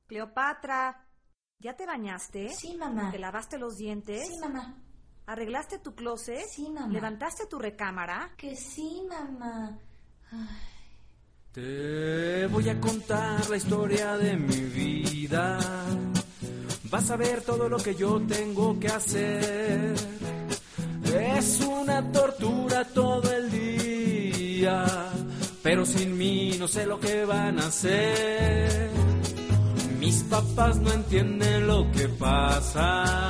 Cleopatra, ¿ya te bañaste? Sí, mamá. ¿Te lavaste los dientes? Sí, mamá. ¿Arreglaste tu closet? Sí, mamá. ¿Levantaste tu recámara? Que sí, mamá. Ay. Te voy a contar la historia de mi vida. Vas a ver todo lo que yo tengo que hacer. Es una tortura todo el día, pero sin mí no sé lo que van a hacer. Mis papás no entienden lo que pasa.